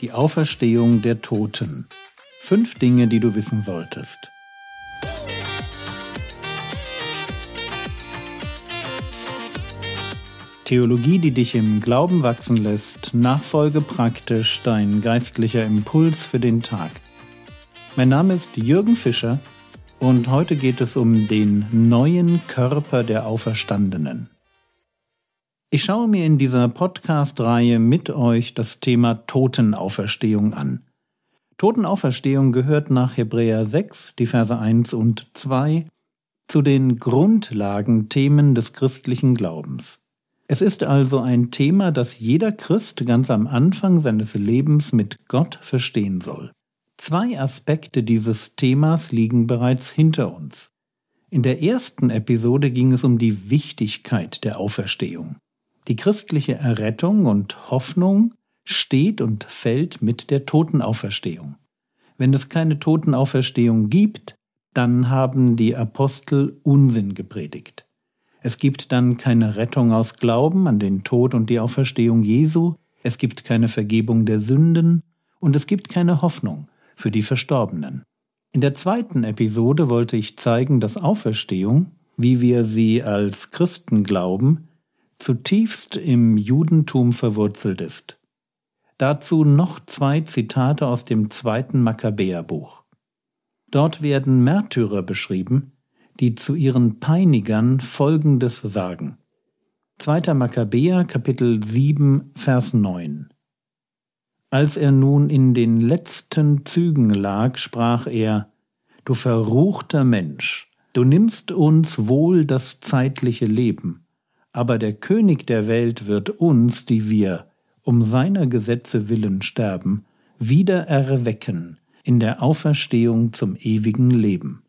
Die Auferstehung der Toten. 5 Dinge, die du wissen solltest. Theologie, die dich im Glauben wachsen lässt, Nachfolge praktisch, dein geistlicher Impuls für den Tag. Mein Name ist Jürgen Fischer und heute geht es um den neuen Körper der Auferstandenen. Ich schaue mir in dieser Podcast-Reihe mit euch das Thema Totenauferstehung an. Totenauferstehung gehört nach Hebräer 6, die Verse 1 und 2, zu den Grundlagenthemen des christlichen Glaubens. Es ist also ein Thema, das jeder Christ ganz am Anfang seines Lebens mit Gott verstehen soll. 2 Aspekte dieses Themas liegen bereits hinter uns. In der ersten Episode ging es um die Wichtigkeit der Auferstehung. Die christliche Errettung und Hoffnung steht und fällt mit der Totenauferstehung. Wenn es keine Totenauferstehung gibt, dann haben die Apostel Unsinn gepredigt. Es gibt dann keine Rettung aus Glauben an den Tod und die Auferstehung Jesu, es gibt keine Vergebung der Sünden und es gibt keine Hoffnung für die Verstorbenen. In der zweiten Episode wollte ich zeigen, dass Auferstehung, wie wir sie als Christen glauben, zutiefst im Judentum verwurzelt ist. Dazu noch 2 Zitate aus dem 2. Makkabäerbuch. Dort werden Märtyrer beschrieben, die zu ihren Peinigern Folgendes sagen. 2. Makkabäer, Kapitel 7, Vers 9. Als er nun in den letzten Zügen lag, sprach er: Du verruchter Mensch, du nimmst uns wohl das zeitliche Leben, aber der König der Welt wird uns, die wir um seiner Gesetze willen sterben, wieder erwecken in der Auferstehung zum ewigen Leben.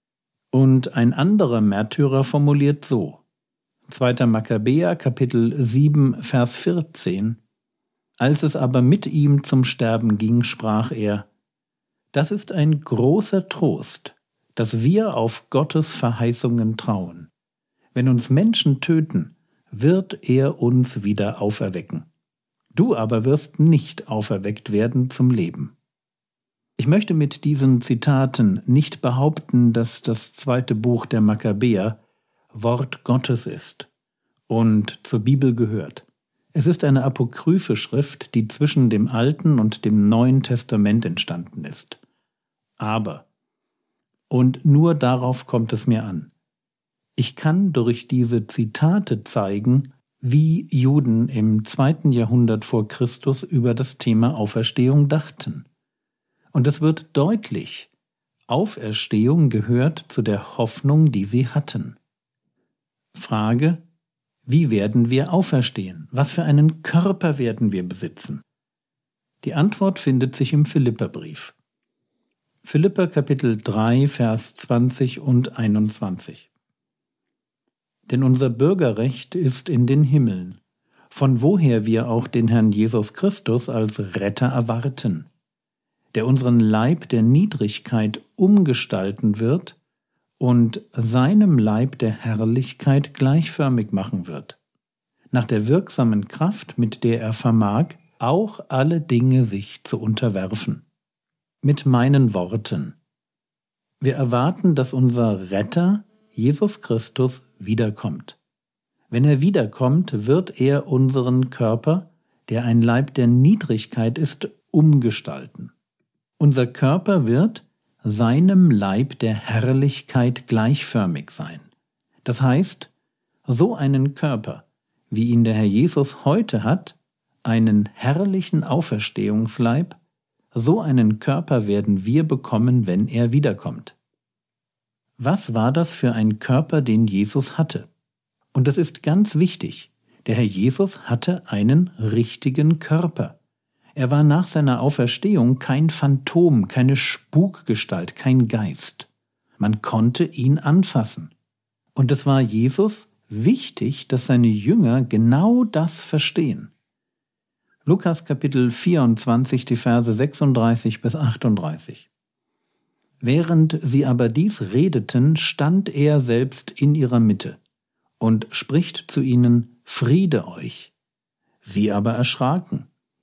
Und ein anderer Märtyrer formuliert so: 2. Makkabäer, Kapitel 7, Vers 14. Als es aber mit ihm zum Sterben ging, sprach er: Das ist ein großer Trost, dass wir auf Gottes Verheißungen trauen. Wenn uns Menschen töten, wird er uns wieder auferwecken. Du aber wirst nicht auferweckt werden zum Leben. Ich möchte mit diesen Zitaten nicht behaupten, dass das 2. Buch der Makkabäer Wort Gottes ist und zur Bibel gehört. Es ist eine apokryphe Schrift, die zwischen dem Alten und dem Neuen Testament entstanden ist. Aber, und nur darauf kommt es mir an, ich kann durch diese Zitate zeigen, wie Juden im 2. Jahrhundert vor Christus über das Thema Auferstehung dachten. Und es wird deutlich, Auferstehung gehört zu der Hoffnung, die sie hatten. Frage: Wie werden wir auferstehen? Was für einen Körper werden wir besitzen? Die Antwort findet sich im Philipperbrief. Philipper Kapitel 3, Vers 20 und 21. Denn unser Bürgerrecht ist in den Himmeln, von woher wir auch den Herrn Jesus Christus als Retter erwarten, der unseren Leib der Niedrigkeit umgestalten wird und seinem Leib der Herrlichkeit gleichförmig machen wird, nach der wirksamen Kraft, mit der er vermag, auch alle Dinge sich zu unterwerfen. Mit meinen Worten: Wir erwarten, dass unser Retter, Jesus Christus, wiederkommt. Wenn er wiederkommt, wird er unseren Körper, der ein Leib der Niedrigkeit ist, umgestalten. Unser Körper wird seinem Leib der Herrlichkeit gleichförmig sein. Das heißt, so einen Körper, wie ihn der Herr Jesus heute hat, einen herrlichen Auferstehungsleib, so einen Körper werden wir bekommen, wenn er wiederkommt. Was war das für ein Körper, den Jesus hatte? Und das ist ganz wichtig. Der Herr Jesus hatte einen richtigen Körper. Er war nach seiner Auferstehung kein Phantom, keine Spukgestalt, kein Geist. Man konnte ihn anfassen. Und es war Jesus wichtig, dass seine Jünger genau das verstehen. Lukas Kapitel 24, die Verse 36 bis 38. Während sie aber dies redeten, stand er selbst in ihrer Mitte und spricht zu ihnen: Friede euch. Sie aber erschraken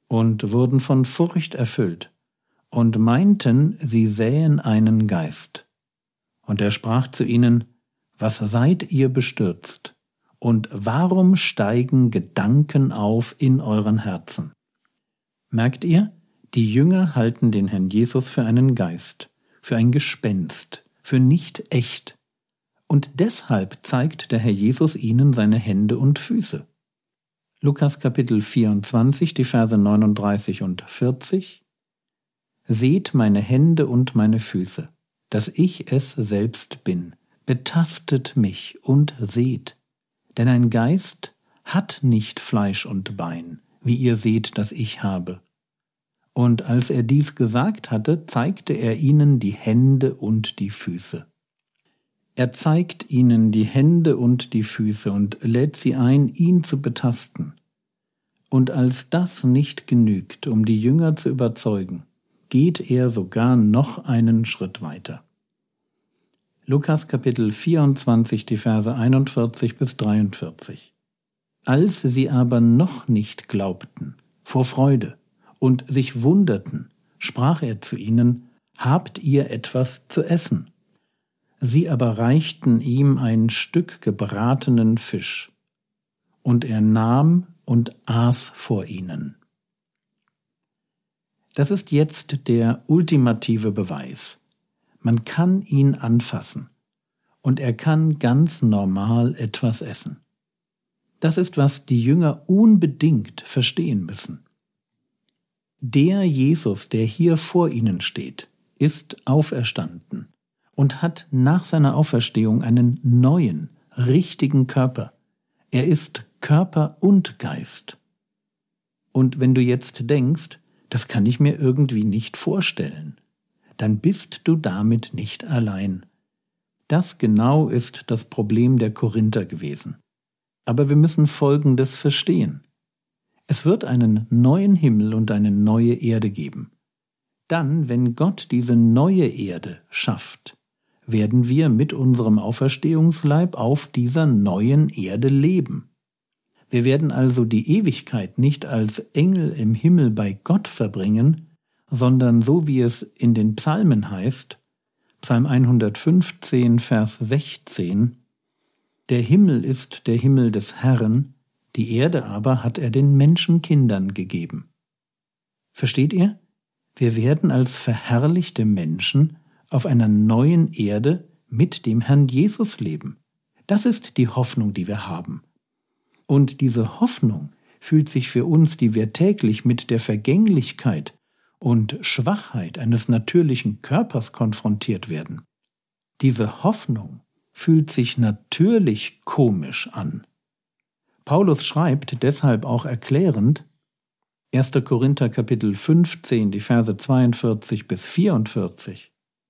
und wurden von Furcht erfüllt und meinten, sie sähen einen Geist. Und er sprach zu ihnen: Was seid ihr bestürzt? Und warum steigen Gedanken auf in euren Herzen? Merkt ihr, die Jünger halten den Herrn Jesus für einen Geist, für ein Gespenst, für nicht echt. Und deshalb zeigt der Herr Jesus ihnen seine Hände und Füße. Lukas Kapitel 24, die Verse 39 und 40. Seht meine Hände und meine Füße, dass ich es selbst bin. Betastet mich und seht. Denn ein Geist hat nicht Fleisch und Bein, wie ihr seht, dass ich habe. Und als er dies gesagt hatte, zeigte er ihnen die Hände und die Füße. Er zeigt ihnen die Hände und die Füße und lädt sie ein, ihn zu betasten. Und als das nicht genügt, um die Jünger zu überzeugen, geht er sogar noch einen Schritt weiter. Lukas Kapitel 24, die Verse 41 bis 43. Als sie aber noch nicht glaubten, vor Freude, und sich wunderten, sprach er zu ihnen: Habt ihr etwas zu essen? Sie aber reichten ihm ein Stück gebratenen Fisch, und er nahm und aß vor ihnen. Das ist jetzt der ultimative Beweis. Man kann ihn anfassen, und er kann ganz normal etwas essen. Das ist, was die Jünger unbedingt verstehen müssen. Der Jesus, der hier vor ihnen steht, ist auferstanden und hat nach seiner Auferstehung einen neuen, richtigen Körper. Er ist Körper und Geist. Und wenn du jetzt denkst, das kann ich mir irgendwie nicht vorstellen, dann bist du damit nicht allein. Das genau ist das Problem der Korinther gewesen. Aber wir müssen Folgendes verstehen. Es wird einen neuen Himmel und eine neue Erde geben. Dann, wenn Gott diese neue Erde schafft, werden wir mit unserem Auferstehungsleib auf dieser neuen Erde leben. Wir werden also die Ewigkeit nicht als Engel im Himmel bei Gott verbringen, sondern so wie es in den Psalmen heißt, Psalm 115, Vers 16, der Himmel ist der Himmel des Herrn, die Erde aber hat er den Menschenkindern gegeben. Versteht ihr? Wir werden als verherrlichte Menschen auf einer neuen Erde mit dem Herrn Jesus leben. Das ist die Hoffnung, die wir haben. Und diese Hoffnung fühlt sich für uns, die wir täglich mit der Vergänglichkeit und Schwachheit eines natürlichen Körpers konfrontiert werden. Diese Hoffnung fühlt sich natürlich komisch an. Paulus schreibt deshalb auch erklärend, 1. Korinther Kapitel 15, die Verse 42 bis 44.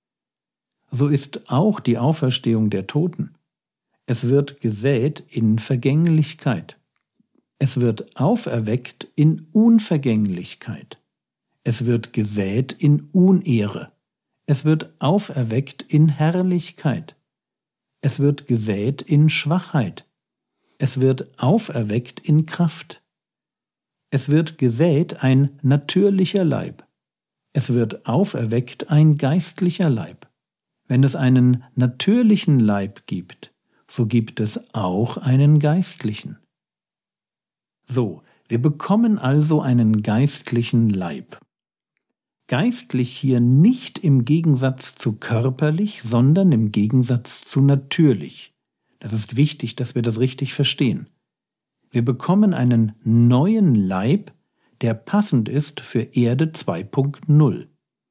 So ist auch die Auferstehung der Toten. Es wird gesät in Vergänglichkeit. Es wird auferweckt in Unvergänglichkeit. Es wird gesät in Unehre. Es wird auferweckt in Herrlichkeit. Es wird gesät in Schwachheit. Es wird auferweckt in Kraft. Es wird gesät ein natürlicher Leib. Es wird auferweckt ein geistlicher Leib. Wenn es einen natürlichen Leib gibt, so gibt es auch einen geistlichen. So, wir bekommen also einen geistlichen Leib. Geistlich hier nicht im Gegensatz zu körperlich, sondern im Gegensatz zu natürlich. Das ist wichtig, dass wir das richtig verstehen. Wir bekommen einen neuen Leib, der passend ist für Erde 2.0.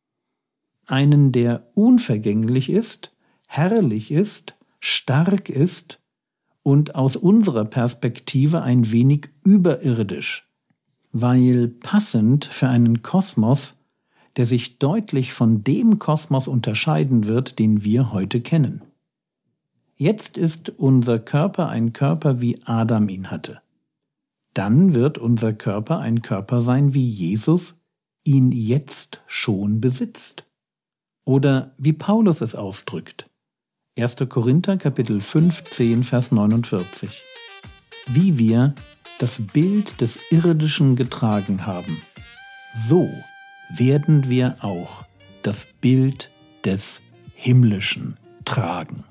Einen, der unvergänglich ist, herrlich ist, stark ist und aus unserer Perspektive ein wenig überirdisch, weil passend für einen Kosmos, der sich deutlich von dem Kosmos unterscheiden wird, den wir heute kennen. Jetzt ist unser Körper ein Körper, wie Adam ihn hatte. Dann wird unser Körper ein Körper sein, wie Jesus ihn jetzt schon besitzt. Oder wie Paulus es ausdrückt. 1. Korinther Kapitel 15, Vers 49. Wie wir das Bild des Irdischen getragen haben, so werden wir auch das Bild des Himmlischen tragen.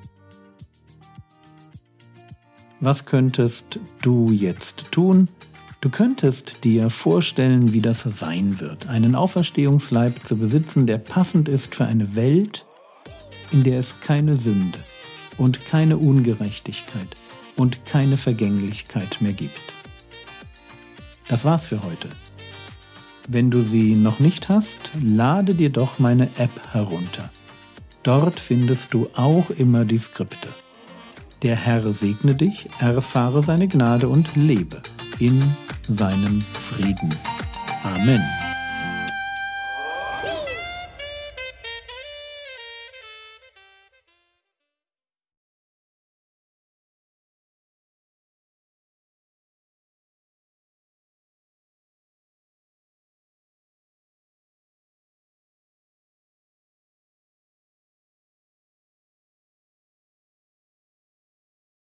Was könntest du jetzt tun? Du könntest dir vorstellen, wie das sein wird, einen Auferstehungsleib zu besitzen, der passend ist für eine Welt, in der es keine Sünde und keine Ungerechtigkeit und keine Vergänglichkeit mehr gibt. Das war's für heute. Wenn du sie noch nicht hast, lade dir doch meine App herunter. Dort findest du auch immer die Skripte. Der Herr segne dich, erfahre seine Gnade und lebe in seinem Frieden. Amen.